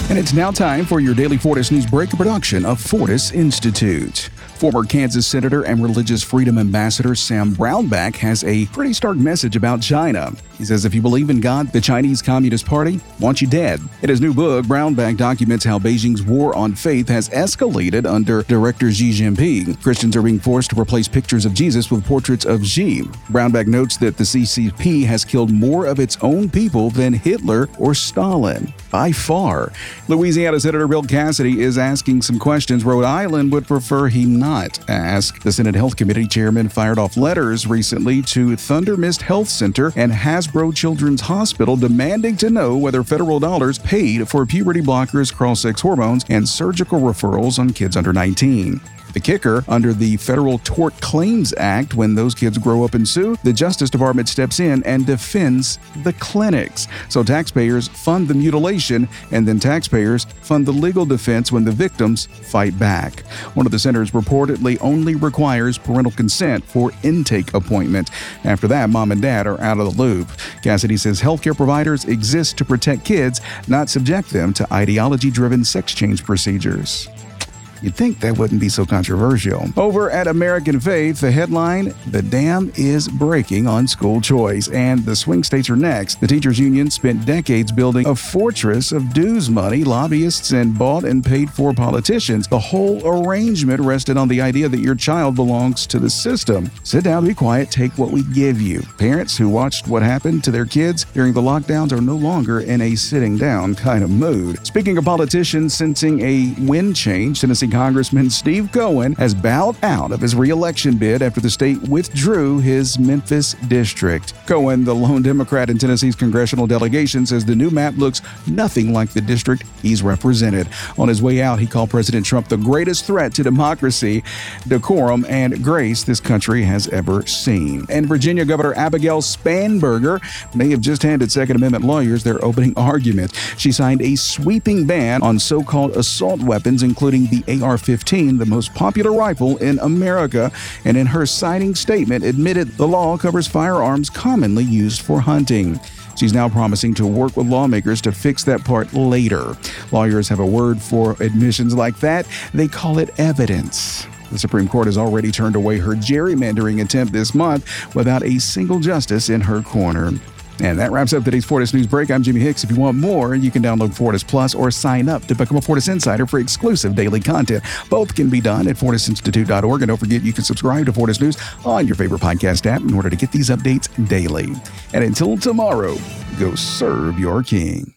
And it's now time for your daily Fortis News Break, a production of Fortis Institute. Former Kansas Senator and Religious Freedom Ambassador Sam Brownback has a pretty stark message about China. He says if you believe in God, the Chinese Communist Party wants you dead. In his new book, Brownback documents how Beijing's war on faith has escalated under director Xi Jinping. Christians are being forced to replace pictures of Jesus with portraits of Xi. Brownback notes that the CCP has killed more of its own people than Hitler or Stalin, by far. Louisiana Senator Bill Cassidy is asking some questions Rhode Island would prefer he not ask. The Senate Health Committee chairman fired off letters recently to Thunder Mist Health Center and Hasbro Children's Hospital demanding to know whether federal dollars paid for puberty blockers, cross-sex hormones, and surgical referrals on kids under 19. The kicker, under the Federal Tort Claims Act, when those kids grow up and sue, the Justice Department steps in and defends the clinics. So taxpayers fund the mutilation, and then taxpayers fund the legal defense when the victims fight back. One of the centers reportedly only requires parental consent for intake appointment. After that, mom and dad are out of the loop. Cassidy says healthcare providers exist to protect kids, not subject them to ideology-driven sex change procedures. You'd think that wouldn't be so controversial. Over at American Faith, the headline, "The dam is breaking on school choice," and the swing states are next. The teachers union spent decades building a fortress of dues money lobbyists and bought and paid for politicians. The whole arrangement rested on the idea that your child belongs to the system. Sit down, be quiet, take what we give you. Parents who watched what happened to their kids during the lockdowns are no longer in a sitting down kind of mood. Speaking of politicians sensing a wind change, Tennessee Congressman Steve Cohen has bowed out of his re-election bid after the state withdrew his Memphis district. Cohen, the lone Democrat in Tennessee's congressional delegation, says the new map looks nothing like the district he's represented. On his way out, he called President Trump the greatest threat to democracy, decorum, and grace this country has ever seen. And Virginia Governor Abigail Spanberger may have just handed Second Amendment lawyers their opening argument. She signed a sweeping ban on so-called assault weapons, including the AR-15, the most popular rifle in America, and in her signing statement admitted the law covers firearms commonly used for hunting. She's now promising to work with lawmakers to fix that part later. Lawyers have a word for admissions like that. They call it evidence. The Supreme Court has already turned away her gerrymandering attempt this month without a single justice in her corner. And that wraps up today's Fortis News Break. I'm Jimmy Hicks. If you want more, you can download Fortis Plus or sign up to become a Fortis Insider for exclusive daily content. Both can be done at fortisinstitute.org. And don't forget, you can subscribe to Fortis News on your favorite podcast app in order to get these updates daily. And until tomorrow, go serve your king.